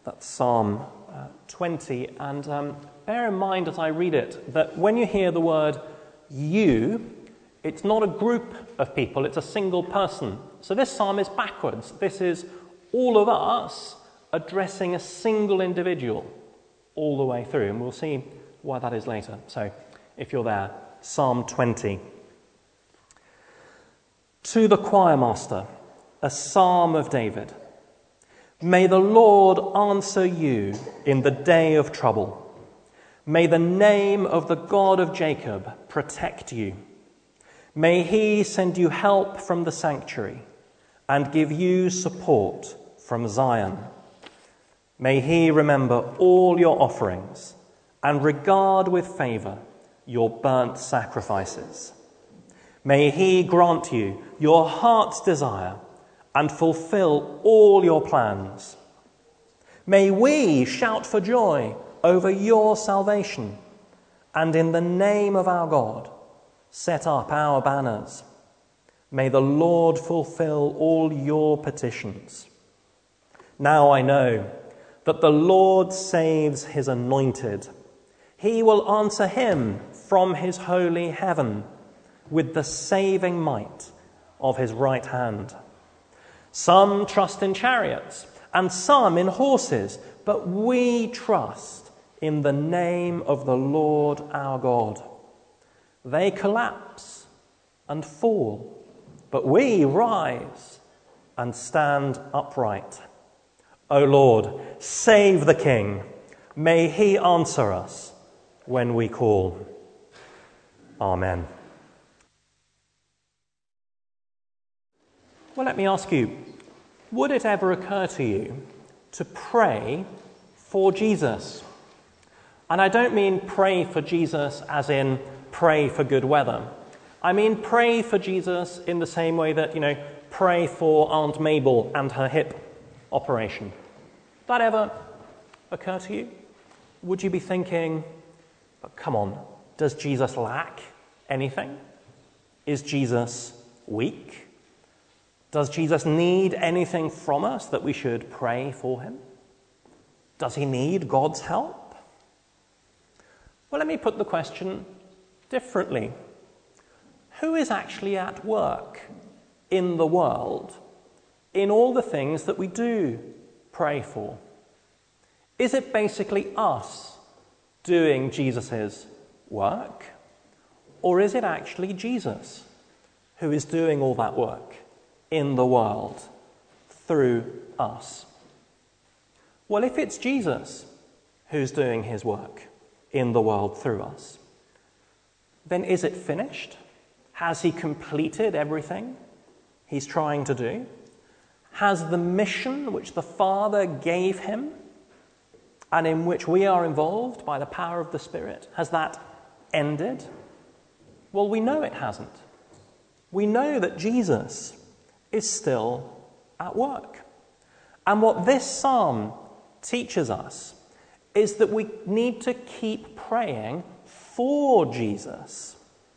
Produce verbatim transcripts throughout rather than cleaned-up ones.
That's Psalm uh, twenty. And um, bear in mind as I read it that when you hear the word you, it's not a group of people, it's a single person. So this psalm is backwards. This is all of us addressing a single individual all the way through. And we'll see why that is later. So if you're there, Psalm twenty. To the choir master, a psalm of David. May the Lord answer you in the day of trouble. May the name of the God of Jacob protect you. May he send you help from the sanctuary and give you support from Zion. May he remember all your offerings and regard with favour your burnt sacrifices. May he grant you your heart's desire and fulfill all your plans. May we shout for joy over your salvation, and in the name of our God, set up our banners. May the Lord fulfill all your petitions. Now I know that the Lord saves his anointed. He will answer him from his holy heaven with the saving might of his right hand. Some trust in chariots and some in horses, but we trust in the name of the Lord our God. They collapse and fall, but we rise and stand upright. O Lord, save the King. May he answer us when we call. Amen. Well, let me ask you, would it ever occur to you to pray for Jesus? And I don't mean pray for Jesus as in pray for good weather. I mean pray for Jesus in the same way that, you know, pray for Aunt Mabel and her hip operation. That ever occur to you? Would you be thinking, but come on, does Jesus lack anything? Is Jesus weak? Does Jesus need anything from us that we should pray for him? Does he need God's help? Well, let me put the question differently. Who is actually at work in the world in all the things that we do pray for? Is it basically us doing Jesus' work? Or is it actually Jesus who is doing all that work in the world through us? Well, if it's Jesus who's doing his work in the world through us, then is it finished? Has he completed everything he's trying to do? Has the mission which the Father gave him and in which we are involved by the power of the Spirit, has that ended? Well, we know it hasn't. We know that Jesus is still at work. And what this psalm teaches us is that we need to keep praying for Jesus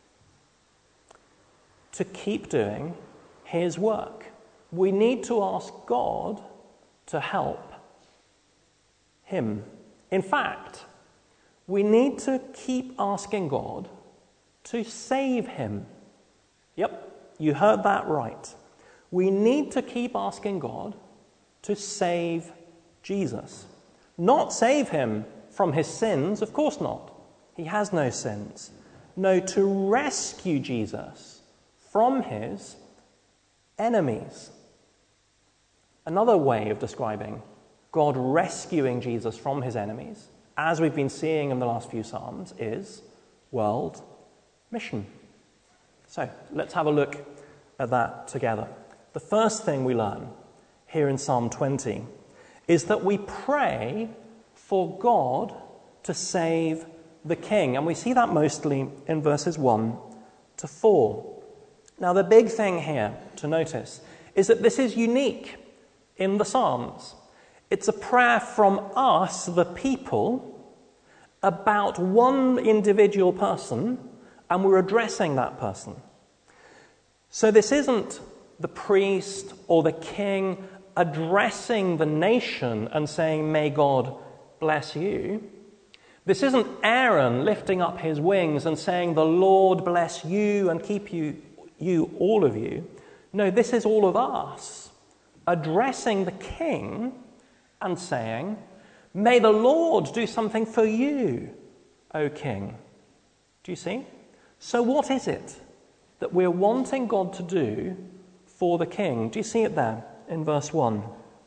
to keep doing his work. We need to ask God to help him. In fact, we need to keep asking God to save him. Yep, you heard that right. We need to keep asking God to save Jesus. Not save him from his sins, of course not. He has no sins. No, to rescue Jesus from his enemies. Another way of describing God rescuing Jesus from his enemies, as we've been seeing in the last few Psalms, is world mission. So let's have a look at that together. The first thing we learn here in Psalm twenty is that we pray for God to save the king. And we see that mostly in verses one to four. Now, the big thing here to notice is that this is unique in the Psalms. It's a prayer from us, the people, about one individual person, and we're addressing that person. So this isn't the priest or the king addressing the nation and saying, may God bless you. This isn't Aaron lifting up his wings and saying, the Lord bless you and keep you, you, all of you. No, this is all of us addressing the king and saying, may the Lord do something for you, O king. Do you see? So what is it that we're wanting God to do for the king? Do you see it there in verse one?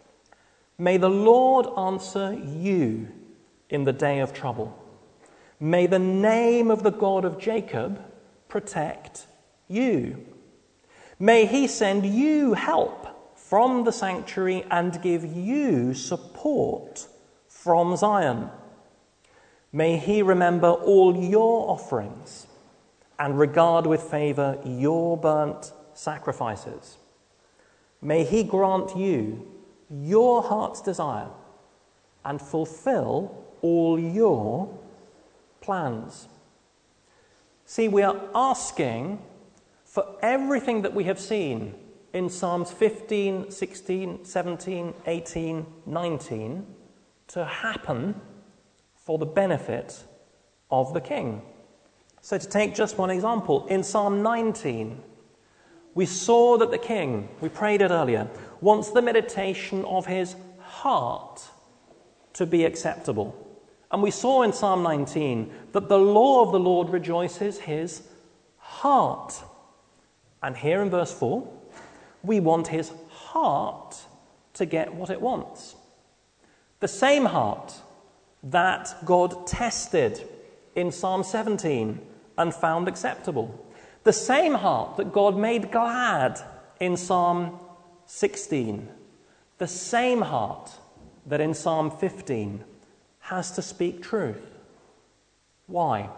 May the Lord answer you in the day of trouble. May the name of the God of Jacob protect you. May he send you help from the sanctuary and give you support from Zion. May he remember all your offerings and regard with favour your burnt sacrifices. May he grant you your heart's desire and fulfill all your plans. See, we are asking for everything that we have seen in Psalms fifteen, sixteen, seventeen, eighteen, nineteen to happen for the benefit of the king. So to take just one example, in Psalm nineteen, we saw that the king, we prayed it earlier, wants the meditation of his heart to be acceptable. And we saw in Psalm nineteen that the law of the Lord rejoices his heart. And here in verse four, we want his heart to get what it wants. The same heart that God tested in Psalm seventeen and found acceptable. The same heart that God made glad in Psalm sixteen. The same heart that in Psalm fifteen has to speak truth. Why?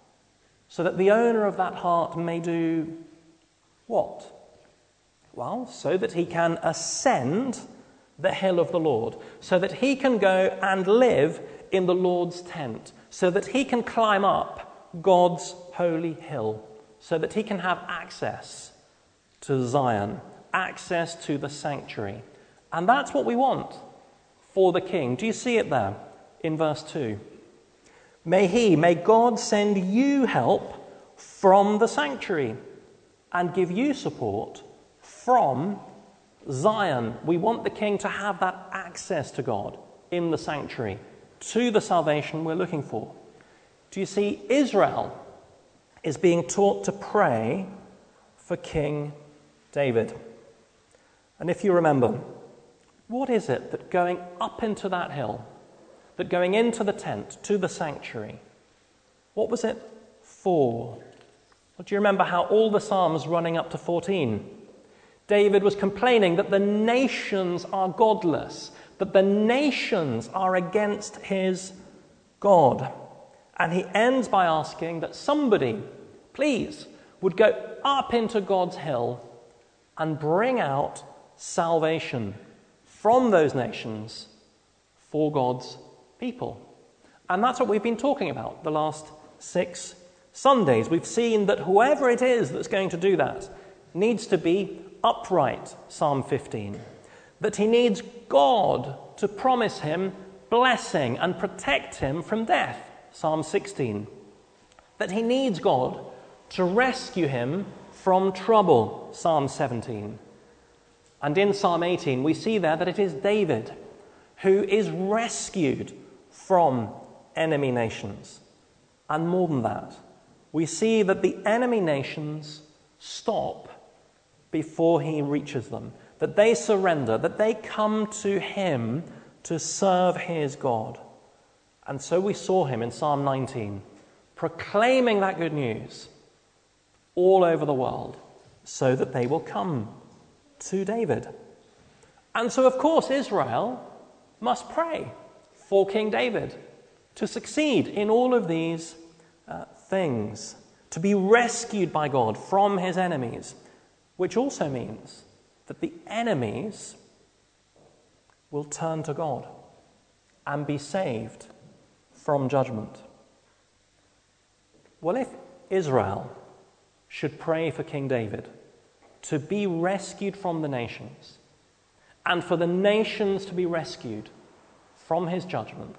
So that the owner of that heart may do what? Well, so that he can ascend the hill of the Lord, so that he can go and live in the Lord's tent, so that he can climb up God's holy hill, so that he can have access to Zion, access to the sanctuary. And that's what we want for the king. Do you see it there in verse two? May he, may God send you help from the sanctuary and give you support from Zion. We want the king to have that access to God in the sanctuary, to the salvation we're looking for. Do you see? Israel is being taught to pray for King David. And if you remember, what is it that going up into that hill, that going into the tent, to the sanctuary, what was it for? Well, do you remember how all the Psalms running up to fourteen, David was complaining that the nations are godless, that the nations are against his God. And he ends by asking that somebody, please, would go up into God's hill and bring out salvation from those nations for God's people. And that's what we've been talking about the last six Sundays. We've seen that whoever it is that's going to do that needs to be upright, Psalm fifteen. That he needs God to promise him blessing and protect him from death, Psalm sixteen. That he needs God to rescue him from trouble, Psalm seventeen. And in Psalm eighteen, we see there that it is David who is rescued from enemy nations. And more than that, we see that the enemy nations stop before he reaches them, that they surrender, that they come to him to serve his God. And so we saw him in Psalm nineteen, proclaiming that good news all over the world, so that they will come to David. And so, of course, Israel must pray for King David to succeed in all of these uh, things, to be rescued by God from his enemies, which also means that the enemies will turn to God and be saved from judgment. Well, if Israel should pray for King David to be rescued from the nations and for the nations to be rescued from his judgment,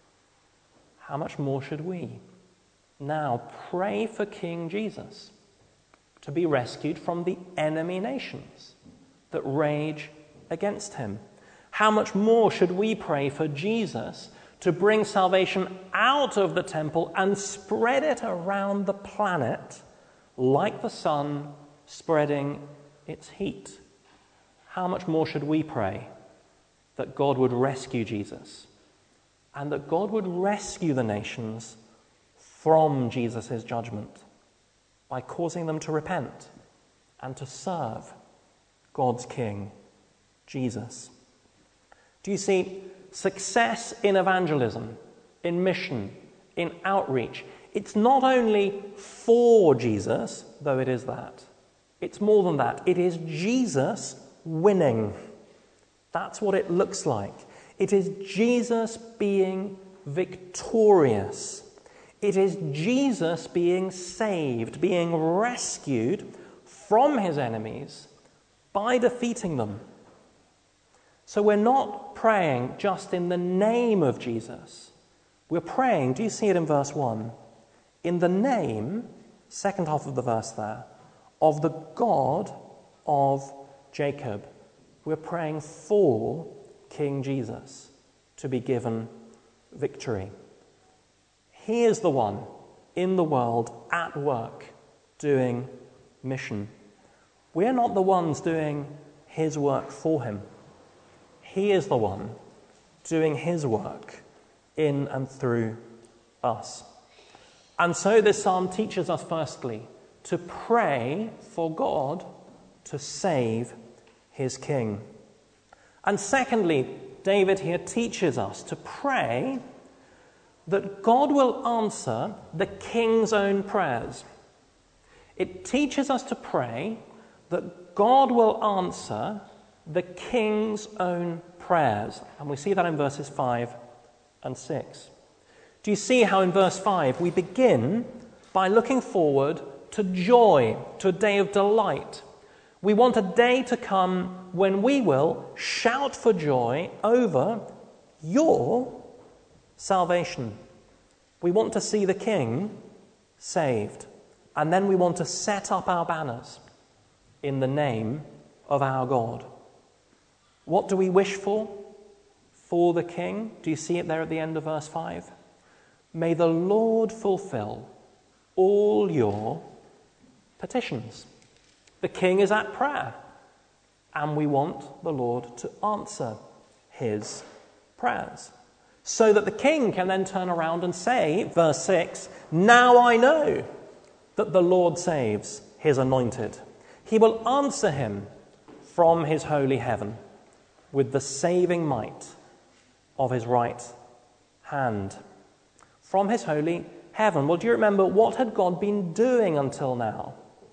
how much more should we now pray for King Jesus to be rescued from the enemy nations that rage against him? How much more should we pray for Jesus to bring salvation out of the temple and spread it around the planet like the sun spreading its heat? How much more should we pray that God would rescue Jesus and that God would rescue the nations from Jesus' judgment by causing them to repent and to serve God's King, Jesus? Do you see, success in evangelism, in mission, in outreach, it's not only for Jesus, though it is that. It's more than that. It is Jesus winning. That's what it looks like. It is Jesus being victorious. It is Jesus being saved, being rescued from his enemies by defeating them. So we're not praying just in the name of Jesus. We're praying, do you see it in verse one? In the name, second half of the verse there, of the God of Jacob. We're praying for King Jesus to be given victory. He is the one in the world at work doing mission. We're not the ones doing his work for him. He is the one doing his work in and through us. And so this psalm teaches us, firstly, to pray for God to save his king. And secondly, David here teaches us to pray that God will answer the king's own prayers. It teaches us to pray that God will answer the king's own prayers. And we see that in verses five and six. Do you see how in verse five we begin by looking forward to joy, to a day of delight? We want a day to come when we will shout for joy over your salvation. We want to see the King saved. And then we want to set up our banners in the name of our God. What do we wish for? For the King. Do you see it there at the end of verse five? May the Lord fulfill all your petitions. The King is at prayer, and we want the Lord to answer his prayers, so that the King can then turn around and say, verse six, now I know that the Lord saves his anointed. He will answer him from his holy heaven with the saving might of his right hand. From his holy heaven. Well, do you remember what had God been doing until now?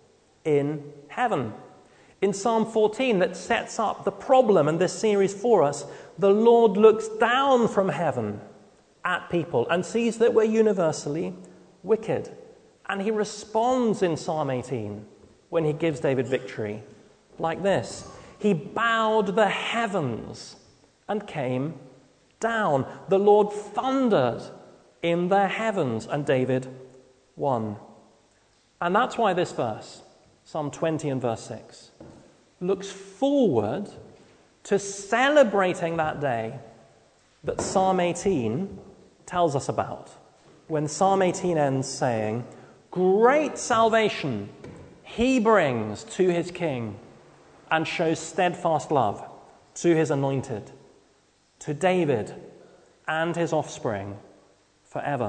In heaven. In Psalm fourteen, that sets up the problem and this series for us, the Lord looks down from heaven at people and sees that we're universally wicked. And he responds in Psalm eighteen when he gives David victory like this. He bowed the heavens and came down. The Lord thundered in the heavens, and David won. And that's why this verse, Psalm twenty and verse six, looks forward to celebrating that day that Psalm eighteen tells us about, when Psalm eighteen ends saying, great salvation he brings to his king and shows steadfast love to his anointed, to David and his offspring forever.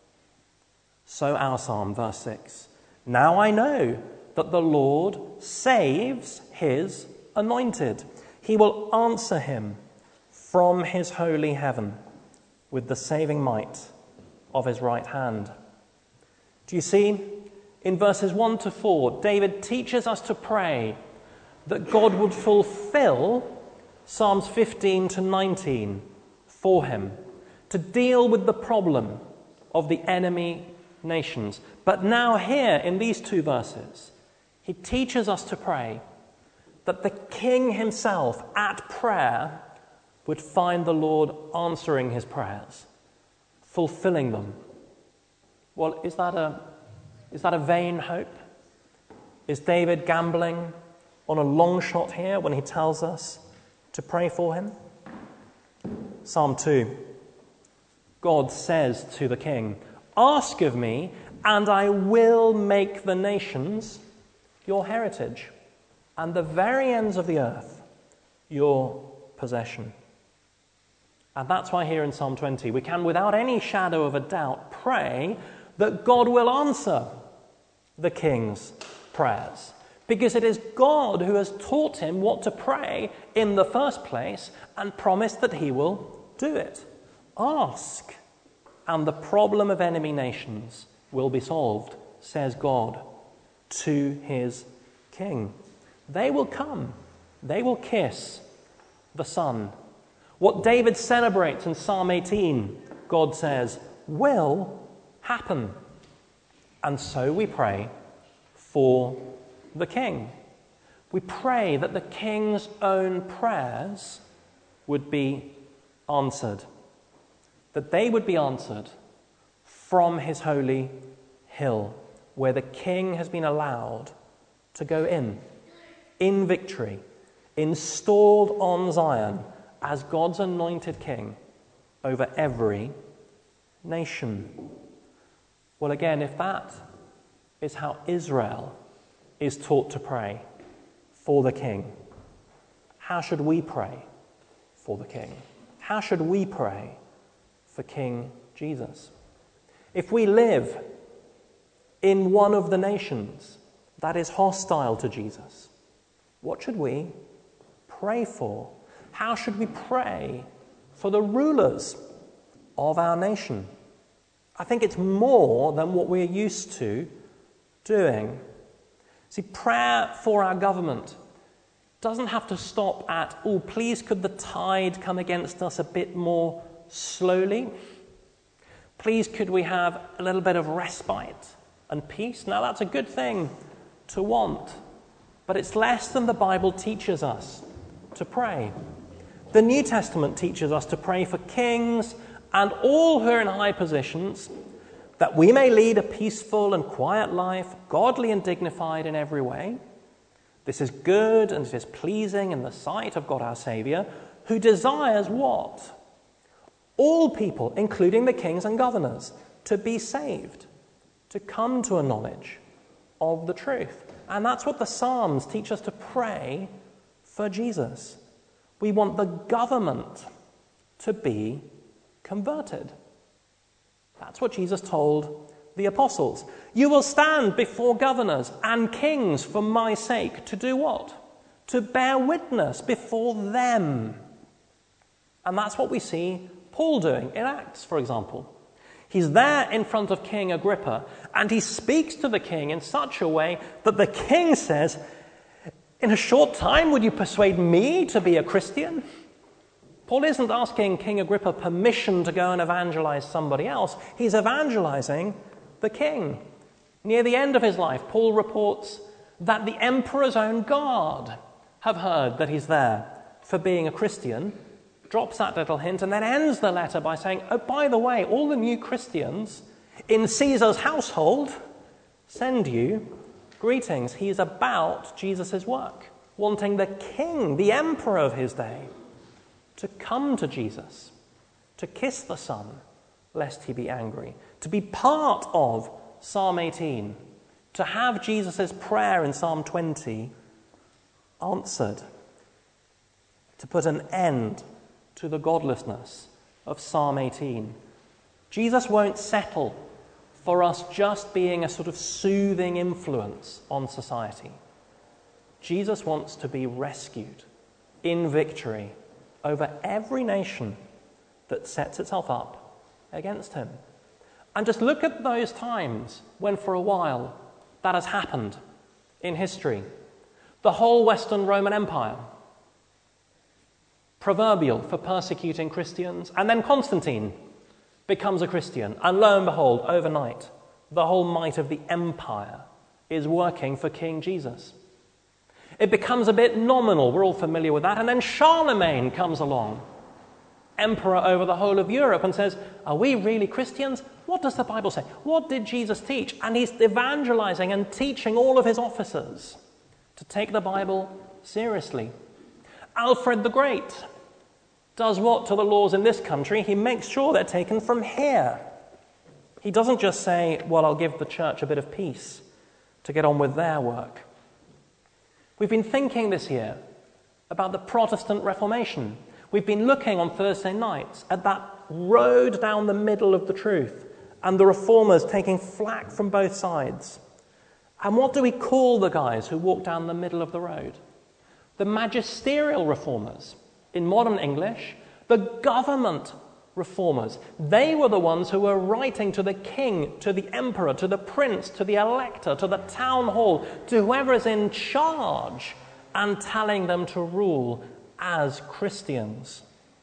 So our psalm, verse six, now I know that the Lord saves his anointed. He will answer him from his holy heaven with the saving might of his right hand. Do you see? In verses one to four, David teaches us to pray that God would fulfill Psalms fifteen to nineteen for him, to deal with the problem of the enemy nations. But now here, in these two verses, he teaches us to pray that the king himself at prayer would find the Lord answering his prayers, fulfilling them. Well, is that a, is that a vain hope? Is David gambling on a long shot here when he tells us to pray for him? Psalm two. God says to the king, "Ask of me, and I will make the nations your heritage, and the very ends of the earth your possession." And that's why here in Psalm twenty, we can, without any shadow of a doubt, pray that God will answer the king's prayers. Because it is God who has taught him what to pray in the first place and promised that he will do it. Ask, and the problem of enemy nations will be solved, says God to his king. They will come. They will kiss the Son. What David celebrates in Psalm eighteen, God says, will happen. And so we pray for the king. We pray that the king's own prayers would be answered, that they would be answered from his holy hill, where the king has been allowed to go in, in victory, installed on Zion as God's anointed king over every nation. Well, again, if that is how Israel is taught to pray for the king, how should we pray for the king? How should we pray for King Jesus? If we live in one of the nations that is hostile to Jesus, what should we pray for? How should we pray for the rulers of our nation? I think it's more than what we're used to doing. See, prayer for our government doesn't have to stop at, oh, please could the tide come against us a bit more slowly? Please could we have a little bit of respite and peace? Now, that's a good thing to want, but it's less than the Bible teaches us to pray. The New Testament teaches us to pray for kings and all who are in high positions, that we may lead a peaceful and quiet life, godly and dignified in every way. This is good and it is pleasing in the sight of God our Saviour, who desires what? All people, including the kings and governors, to be saved, to come to a knowledge of the truth. And that's what the Psalms teach us to pray for Jesus. We want the government to be converted. That's what Jesus told the apostles. You will stand before governors and kings for my sake to do what? To bear witness before them. And that's what we see Paul doing in Acts, for example. He's there in front of King Agrippa, and he speaks to the king in such a way that the king says, "In a short time, would you persuade me to be a Christian?" Paul isn't asking King Agrippa permission to go and evangelize somebody else. He's evangelizing the king. Near the end of his life, Paul reports that the emperor's own guard have heard that he's there for being a Christian, drops that little hint, and then ends the letter by saying, oh, by the way, all the new Christians in Caesar's household send you greetings. He's about Jesus' work, wanting the king, the emperor of his day, to come to Jesus, to kiss the Son, lest he be angry, to be part of Psalm eighteen, to have Jesus' prayer in Psalm twenty answered, to put an end to the godlessness of Psalm eighteen. Jesus won't settle for us just being a sort of soothing influence on society. Jesus wants to be rescued in victory over every nation that sets itself up against him. And just look at those times when for a while that has happened in history. The whole Western Roman Empire, proverbial for persecuting Christians, and then Constantine becomes a Christian, and lo and behold, overnight, the whole might of the empire is working for King Jesus. It becomes a bit nominal. We're all familiar with that. And then Charlemagne comes along, emperor over the whole of Europe, and says, are we really Christians? What does the Bible say? What did Jesus teach? And he's evangelizing and teaching all of his officers to take the Bible seriously. Alfred the Great does what to the laws in this country? He makes sure they're taken from here. He doesn't just say, well, I'll give the church a bit of peace to get on with their work. We've been thinking this year about the Protestant Reformation. We've been looking on Thursday nights at that road down the middle of the truth and the reformers taking flack from both sides. And what do we call the guys who walk down the middle of the road? The magisterial reformers. In modern English, the government reformers. They were the ones who were writing to the king, to the emperor, to the prince, to the elector, to the town hall, to whoever is in charge, and telling them to rule as Christians.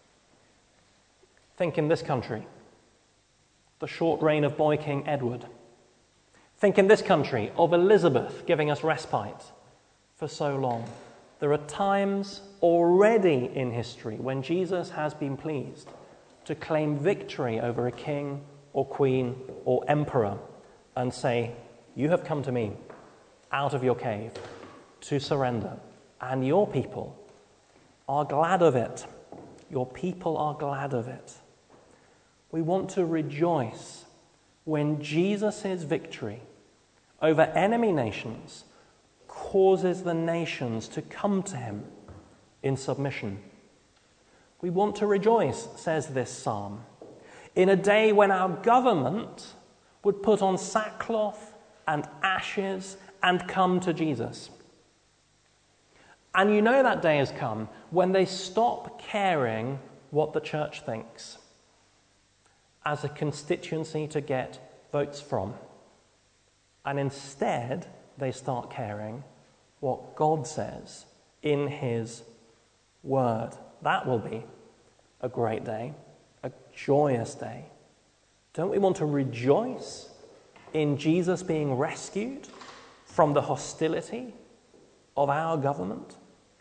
Think in this country, the short reign of boy King Edward. Think in this country of Elizabeth giving us respite for so long. There are times already in history when Jesus has been pleased to claim victory over a king or queen or emperor and say, you have come to me out of your cave to surrender, and your people are glad of it. Your people are glad of it. We want to rejoice when Jesus' victory over enemy nations causes the nations to come to him in submission. We want to rejoice, says this psalm, in a day when our government would put on sackcloth and ashes and come to Jesus. And you know that day has come when they stop caring what the church thinks as a constituency to get votes from. And instead, they start caring what God says in his word. That will be a great day, a joyous day. Don't we want to rejoice in Jesus being rescued from the hostility of our government?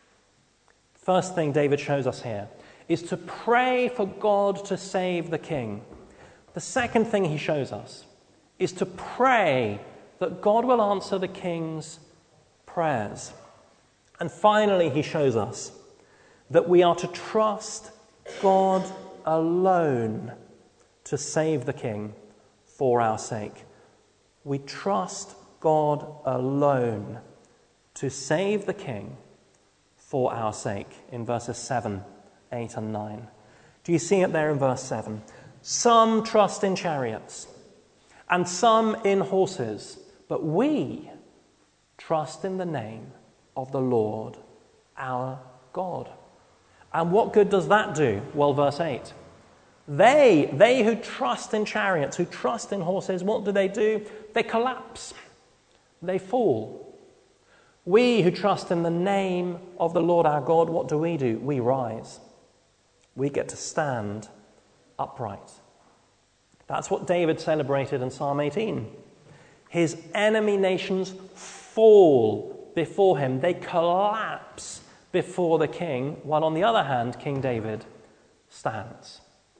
First thing David shows us here is to pray for God to save the king. The second thing he shows us is to pray that God will answer the king's prayers. And finally, he shows us that we are to trust God alone to save the king for our sake. We trust God alone to save the king for our sake, in verses seven, eight, and nine. Do you see it there in verse seven? Some trust in chariots, and some in horses, but we trust in the name of the Lord our God. And what good does that do? Well, verse eight. They, they who trust in chariots, who trust in horses, what do they do? They collapse. They fall. We who trust in the name of the Lord our God, what do we do? We rise. We get to stand upright. That's what David celebrated in Psalm eighteen. His enemy nations fall before him. They collapse before the king, while on the other hand, King David stands,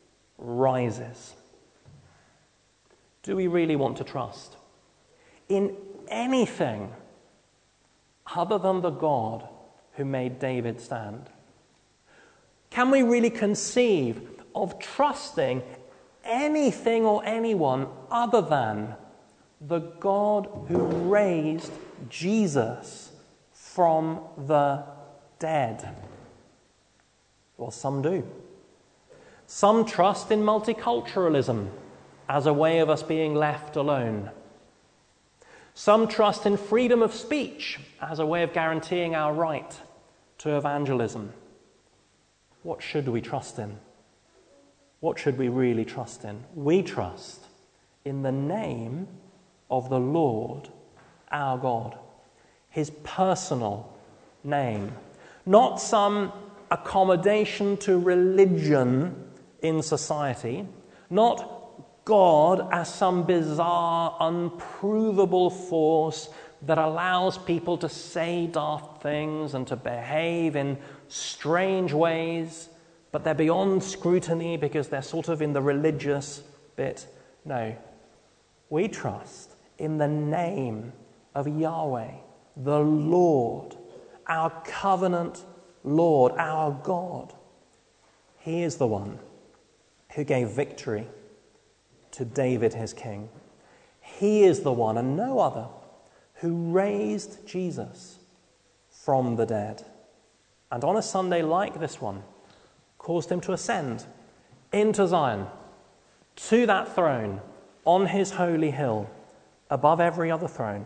rises. Do we really want to trust in anything other than the God who made David stand? Can we really conceive of trusting anything or anyone other than the God who raised Jesus from the dead? Well, some do. Some trust in multiculturalism as a way of us being left alone. Some trust in freedom of speech as a way of guaranteeing our right to evangelism. What should we trust in? What should we really trust in? We trust in the name of the Lord our God, his personal name, not some accommodation to religion in society, not God as some bizarre, unprovable force that allows people to say daft things and to behave in strange ways, but they're beyond scrutiny because they're sort of in the religious bit. No. We trust in the name of Yahweh, the Lord, our covenant Lord, our God. He is the one who gave victory to David, his king. He is the one, and no other, who raised Jesus from the dead. And on a Sunday like this one, caused him to ascend into Zion, to that throne on his holy hill, above every other throne.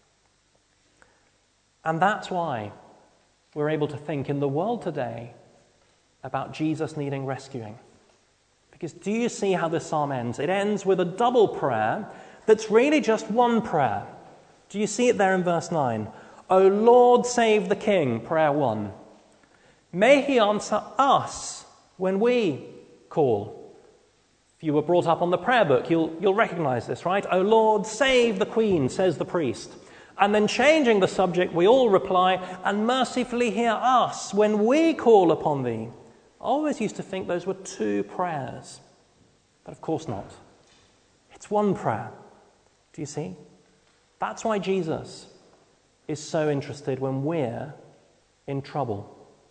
And that's why we're able to think in the world today about Jesus needing rescuing. Because do you see how this psalm ends? It ends with a double prayer that's really just one prayer. Do you see it there in verse nine? O Lord, save the King, prayer one. May he answer us when we call. If you were brought up on the prayer book, you'll, you'll recognize this, right? O Lord, save the Queen, says the priest. And then changing the subject, we all reply, and mercifully hear us when we call upon thee. I always used to think those were two prayers, but of course not. It's one prayer. Do you see? That's why Jesus is so interested when we're in trouble.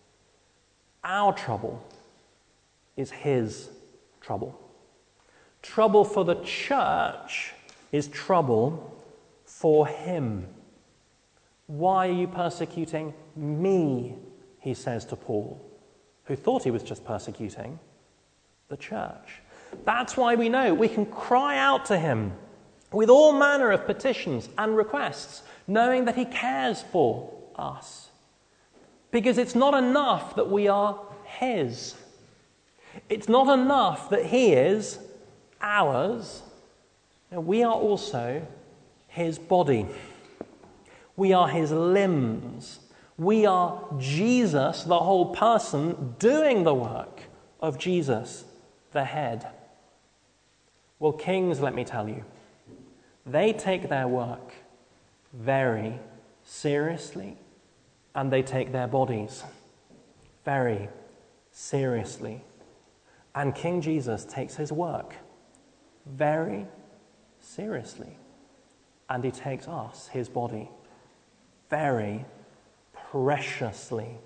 Our trouble is his trouble. Trouble for the church is trouble for him. Why are you persecuting me? He says to Paul, who thought he was just persecuting the church. That's why we know we can cry out to him with all manner of petitions and requests, knowing that he cares for us. Because it's not enough that we are his. It's not enough that he is ours. No, we are also his body. We are his limbs. We are Jesus, the whole person, doing the work of Jesus, the head. Well, kings, let me tell you, they take their work very seriously, and they take their bodies very seriously. And King Jesus takes his work very seriously, and he takes us, his body, very preciously.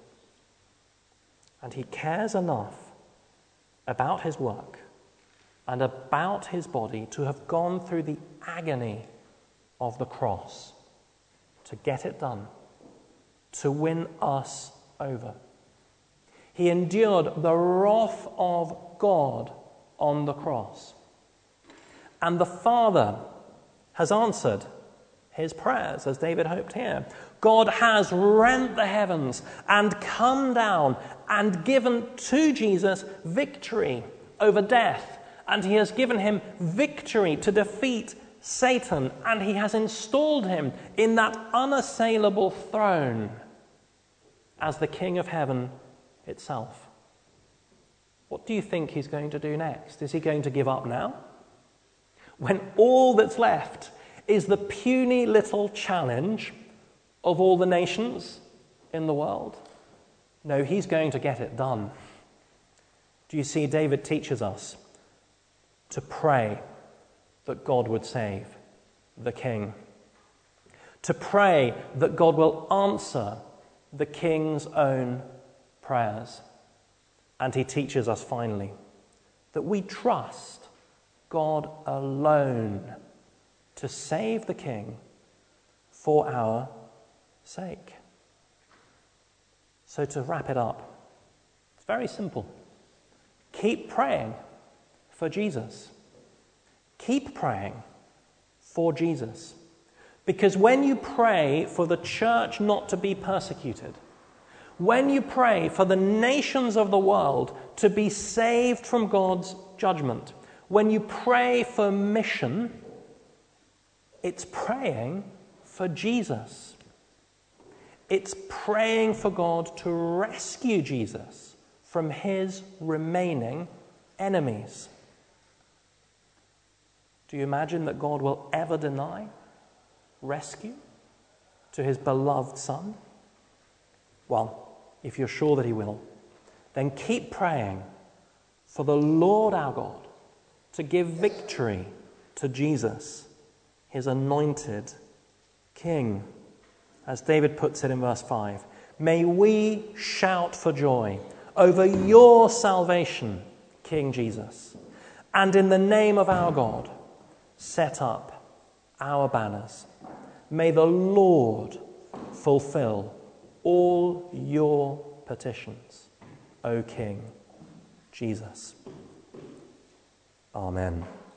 And he cares enough about his work and about his body to have gone through the agony of the cross to get it done, to win us over. He endured the wrath of God on the cross. And the Father has answered his prayers, as David hoped here. God has rent the heavens and come down and given to Jesus victory over death. And he has given him victory to defeat Satan. And he has installed him in that unassailable throne as the King of heaven itself. What do you think he's going to do next? Is he going to give up now? When all that's left is the puny little challenge of all the nations in the world? No, he's going to get it done. Do you see, David teaches us to pray that God would save the king. To pray that God will answer the king's own prayers. And he teaches us finally that we trust God alone to save the king for our sake. So to wrap it up, it's very simple. Keep praying for Jesus. Keep praying for Jesus. Because when you pray for the church not to be persecuted, when you pray for the nations of the world to be saved from God's judgment, when you pray for mission, it's praying for Jesus. It's praying for God to rescue Jesus from his remaining enemies. Do you imagine that God will ever deny rescue? to his beloved Son? Well, if you're sure that he will, then keep praying for the Lord our God to give victory to Jesus, his anointed King. As David puts it in verse five, may we shout for joy over your salvation, King Jesus, and in the name of our God, set up our banners. May the Lord fulfill all your petitions, O King Jesus. Amen.